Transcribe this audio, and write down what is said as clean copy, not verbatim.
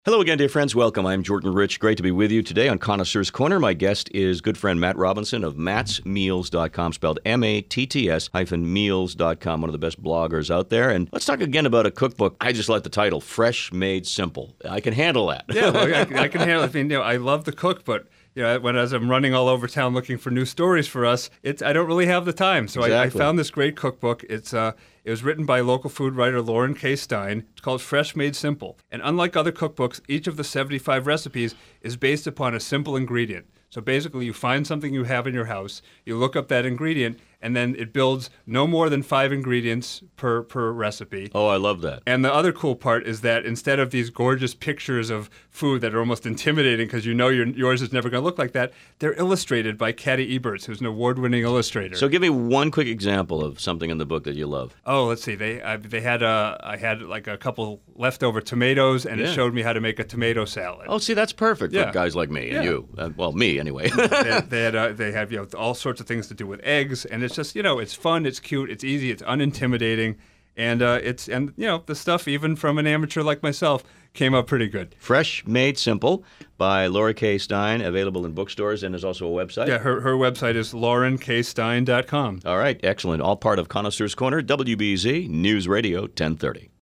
Hello again, dear friends. Welcome. I'm Jordan Rich. Great to be with you today on Connoisseur's Corner. My guest is good friend Matt Robinson of mattsmeals.com, spelled MATTS-meals.com, one of the best bloggers out there. And let's talk again about a cookbook. I just like the title, Fresh Made Simple. I can handle that. Yeah, well, I can handle it. I mean, I love to cook, but as I'm running all over town looking for new stories for us, I don't really have the time. So Exactly. I found this great cookbook. It was written by local food writer Lauren K. Stein. It's called Fresh Made Simple. And unlike other cookbooks, each of the 75 recipes is based upon a simple ingredient. So basically, you find something you have in your house, you look up that ingredient, and then it builds no more than 5 ingredients per recipe. Oh, I love that. And the other cool part is that instead of these gorgeous pictures of food that are almost intimidating because you know yours is never going to look like that, they're illustrated by Katty Eberts, who's an award-winning illustrator. So give me one quick example of something in the book that you love. Oh, let's see. I had like a couple leftover tomatoes, and Yeah. it showed me how to make a tomato salad. Oh, see, that's perfect for Yeah. guys like me and Yeah. you. Well, me anyway. They have all sorts of things to do with eggs, and it's just it's fun, it's cute, it's easy, it's unintimidating, and the stuff even from an amateur like myself came up pretty good. Fresh Made Simple by Laura K. Stein, available in bookstores, and there's also a website. Yeah, her website is laurenkstein.com. All right, excellent. All part of Connoisseur's Corner, WBZ News Radio 1030.